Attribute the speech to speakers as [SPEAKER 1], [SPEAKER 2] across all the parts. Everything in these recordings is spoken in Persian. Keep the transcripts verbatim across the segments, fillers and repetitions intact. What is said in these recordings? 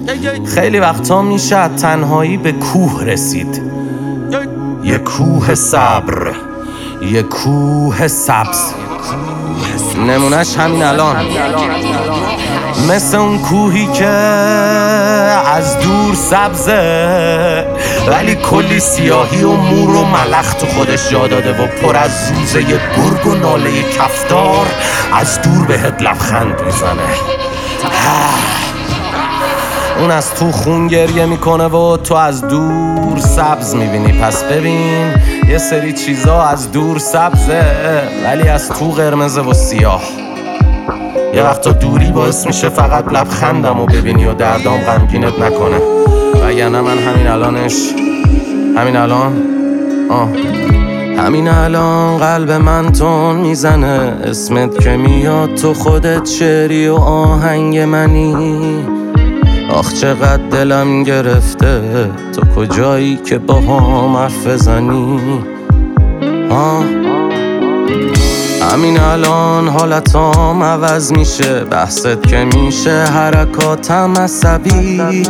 [SPEAKER 1] خیلی وقتا میشه تنهایی به کوه رسید، یه کوه صبر، یه کوه سبز. نمونش همین الان، مثل اون کوهی که از دور سبزه ولی کلی سیاهی و مور و ملخ تو خودش جا داده و پر از زوزه گرگ و ناله کفتار از دور بهت لبخند میزنه. اون از تو خون گریه میکنه و تو از دور سبز میبینی. پس ببین یه سری چیزا از دور سبزه ولی از تو قرمزه و سیاه. یه وقتا دوری باعث میشه فقط لبخندم و ببینی و دردام غمگینت نکنه. وگرنه من همین الانش همین الان آه همین الان قلب من تون میزنه، اسمت که میاد تو خودت شعری و آهنگ منی. آخ چقدر دلم گرفته تو کجایی که با هم حرف بزنی. آه همین الان حالتام عوض میشه، بحثت که میشه حرکاتم عصبی.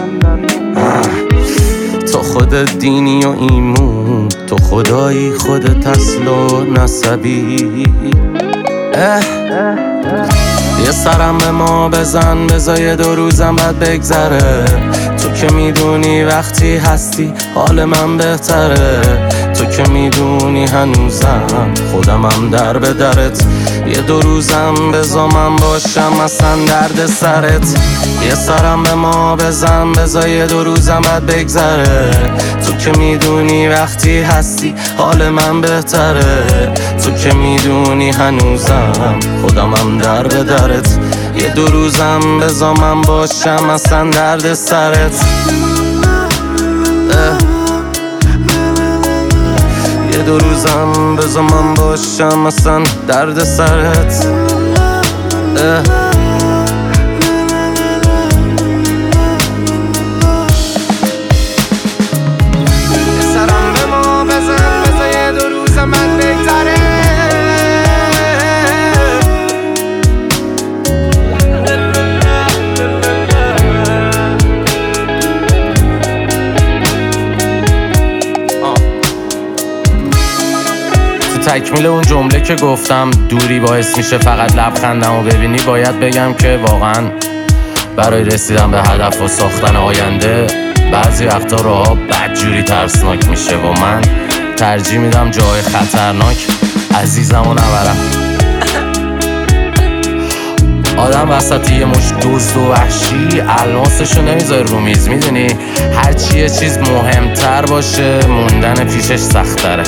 [SPEAKER 1] تو خودت دینی و ایمون، تو خدایی خودت اصل و نسبی. اه یه سرم به ما بزن، بذار دو روزم بعد بگذره. تو که میدونی وقتی هستی حال من بهتره. تو که میدونی هنوزم خودمم در به درت. یه دو روزم بذار من باشم اصلا درد سرت. یه سرم به ما بزن، بذار دو روزم بعد بگذره. تو که میدونی وقتی هستی حال من بهتره. تو که میدونی هنوزم خودمم در به درت. یه دو روزم بذار من باشم اصلا درد سرت. یه دو روزم بذار من باشم اصلا درد سرت. سرم به ما بزن، بذار یه دو روزم من بگذره. تکمیل اون جمله که گفتم دوری باعث میشه فقط لبخندم و ببینی، باید بگم که واقعا برای رسیدن به هدف و ساختن آینده بعضی وقتا راها بدجوری ترسناک میشه و من ترجیح میدم جای خطرناک عزیزم و نبرم. آدم وسط یه مش دزد و وحشی الماسشو نمیذاره رو میز، میدونی هرچی یه چیز مهمتر باشه موندن پیشش سختره.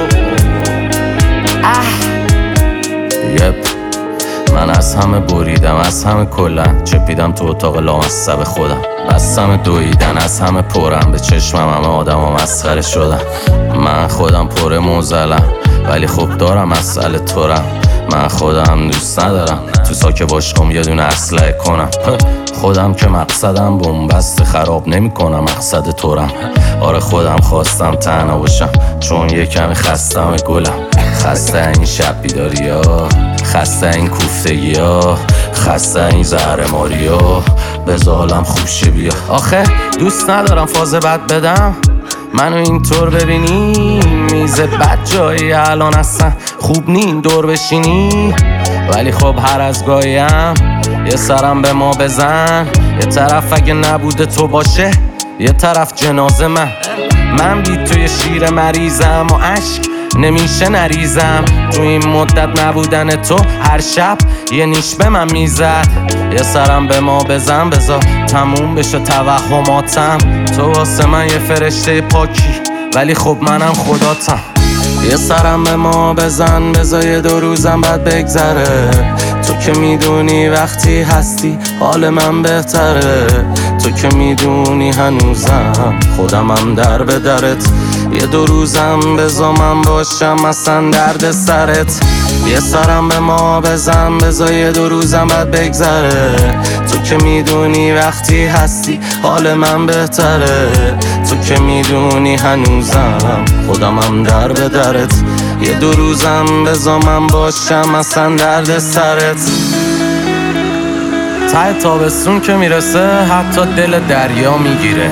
[SPEAKER 1] یپ من از همه بریدم، از همه کلن چپیدم تو اتاق لامصب خودم. بستم دویدن، از همه پرم به چشمم همه آدم ها مسخره شدن. من خودم پر موزلم ولی خب دارم مسئله تورم. من خودم دوست ندارم تو ساکه باشم یه دونه اسلحه کنم. خودم که مقصدم بومبست خراب نمی کنم مقصد تورم. آره خودم خواستم تنها باشم چون یه کمی خستم گلم. خسته این شب بیداری ها، خسته این کوفتگی ها، خسته این زهرماری ها. بذارم خوشه بیا. آخه دوست ندارم فاز بد بدم منو اینطور ببینی. میز بد جایی الان اصلا خوب نی دور بشینی. ولی خب هر از گاهیم یه سرم به ما بزن. یه طرف اگه نبوده تو باشه، یه طرف جنازه من. من بی توی شیر مریضم و عشق نمیشه نریزم. تو این مدت نبودن تو هر شب یه نیش به من میزد. یه سرم به ما بزن، بذار تموم بشه توهماتم. تو واسه من یه فرشته پاکی ولی خب منم خداتم. یه سرم به ما بزن، بذار یه دو روزم بعد بگذره. تو که میدونی وقتی هستی حال من بهتره. تو که میدونی هنوزم خودمم در به درت. یه دو روزم بذار من باشم اصلا درد سرت. یه سرم به ما بزن، بذار یه دو روزم بعد بگذره. تو که میدونی وقتی هستی حال من بهتره. تو که میدونی هنوزم خودمم در به درت. یه دو روزم بذار من باشم اصلا درد سرت. ته تابستون که میرسه حتی دل دریا میگیره،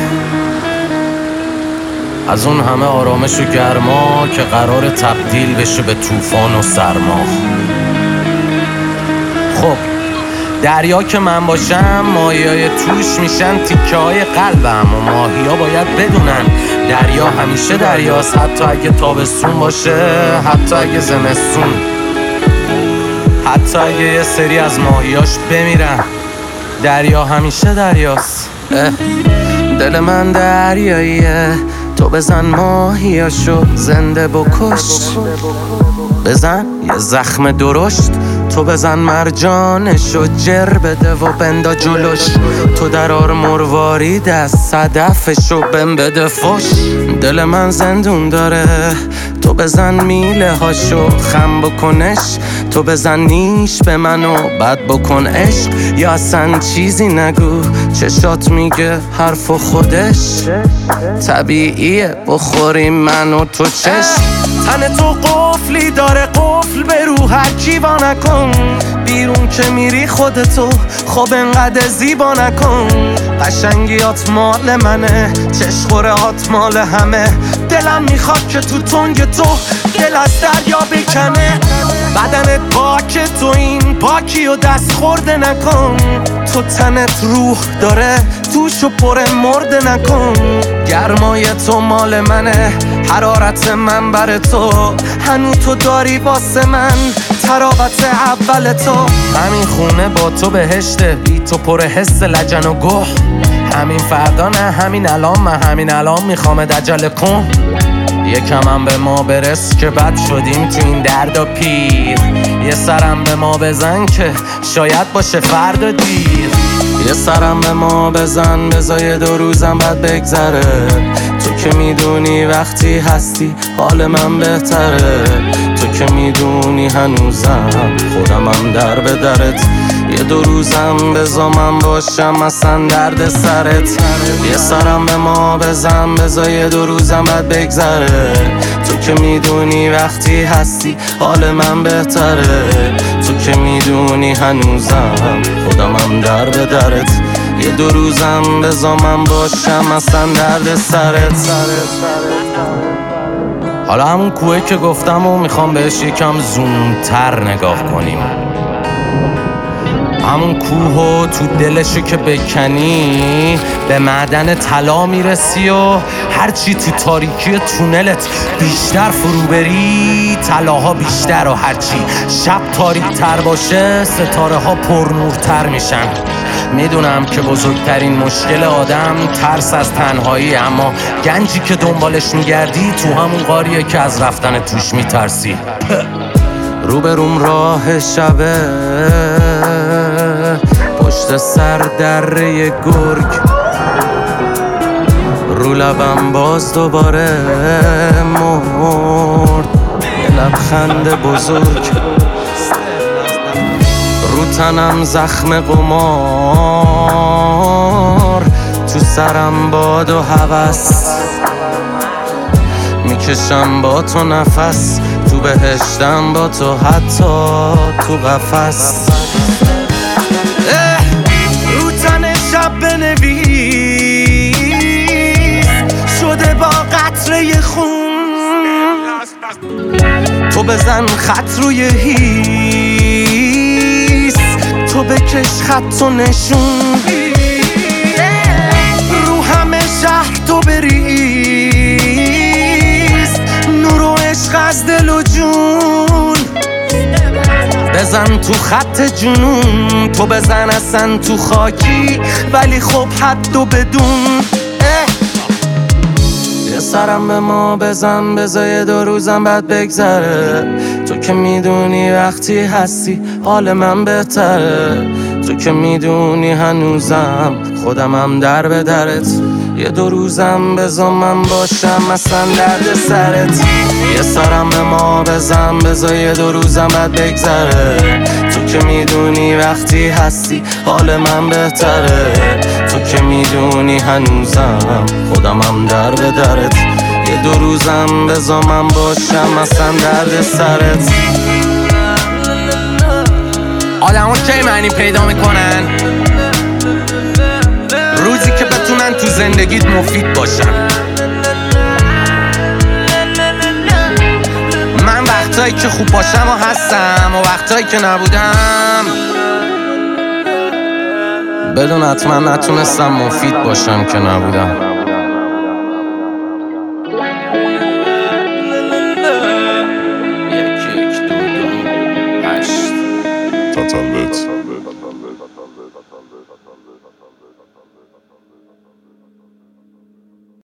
[SPEAKER 1] از اون همه آرامش و گرما که قرار تبدیل بشه به طوفان و سرما. خب دریا که من باشم ماهیای توش میشن تیکه های قلبم و ماهیا باید بدونن دریا همیشه دریاست، حتی اگه تابستون باشه، حتی اگه زمستون، حتی اگه یه سری از ماهیاش بمیرن، دریا همیشه دریاست. دل من دریاییه، تو بزن ماهیاشو زنده بکش، بزن یه زخم درشت، تو بزن مرجانشو جر بده و بندا جلوش، تو درار مروارید از صدفشو بم بده فش. دل من زندون داره، تو بزن میله هاشو خم بکنش، تو بزن نیش به منو بد بکن عشق، یا اصلا چیزی نگو چشات میگه حرف و خودش طبیعیه بخوری منو تو چشم. تن تو قفلی داره قفل به رو هر کی وا نکن، بیرون که میری خودتو خب انقدر زیبا نکن، قشنگیات مال منه چشخورهات مال همه، دلم میخواد که تو تنگ تو دل از دریا بکنه، بدنت پاک تو این پاکی و دست خورده نکن، تو تنت روح داره توشو پر مرده نکن، گرمای تو مال منه حرارت من بر تو، هنو تو داری واسه من تراوت اول تو، همین خونه با تو بهشته بی تو پر حس لجن و گوه، همین فردا نه همین الان، من همین الان میخوام عجله کن، یکم هم به ما برس که بد شدیم تو این درد و پیر، یه سرم به ما بزن که شاید باشه فردا دیر، یه سرم به ما بزن بذار دو روزم بعد بگذره، تو که میدونی وقتی هستی حال من بهتره، تو که میدونی هنوزم خودم هم در به درت، یه دو روزم بذار من باشم اصلا درد سرت، یه سرم به ما بزن بذار دو روزم بعد بگذره، تو که میدونی وقتی هستی حال من بهتره، تو که میدونی هنوزم خودم هم در به درت، یه دو روزم بذار من باشم اصلا درد سرت. حالا همون کوه که گفتم و میخوام بهش یکم زومتر نگاه کنیم، همون کوه تو دلشو که بکنی به معدن طلا میرسی و هرچی تو تاریکی تونلت بیشتر فرو بری طلاها بیشتر، و هرچی شب تاریک تر باشه ستاره ها پرنورتر میشن. میدونم که بزرگترین مشکل آدم ترس از تنهایی، اما گنجی که دنبالش میگردی تو همون غاریه که از رفتن توش میترسی. روبروم راه شبه پشت سر دره گرگ، رو لبم باز دوباره مرد یه لبخند بزرگ، رو تنم زخم قمار، تو سرم باد و هوس، میکشم با تو نفس، تو بهشتم با تو حتی تو قفس. رو تن شب بنویس شده با قطره خون، تو بزن خط روی هیس، تو بکش خط و نشون، رو همه شهر تو بریز، نور و عشق از دل و جون، بزن تو خط جنون، تو بزن اصلا تو خاکی ولی خب حد و بدون. یه سرم به ما بزن بذار دو روزم بعد بگذره، تو که میدونی وقتی هستی حال من بهتره، تو که میدونی هنوزم خودم هم در به درت، یه دو روزم بذار من باشم اصلا درد سرت، یه سرم به ما بزن بذار دو روزم بعد بگذره، تو که میدونی وقتی هستی حال من بهتره، تو که میدونی هنوزم خودم هم در به درت، یه دو روزم بذار من باشم اصلا درد سرت. آدم ها کی معنی پیدا میکنن؟ زندگیت مفید باشن. من وقتایی که خوب باشم و هستم و وقتایی که نبودم بدون حتما نتونستم مفید باشم که نبودم. یک یک دو دو هشت
[SPEAKER 2] تتلت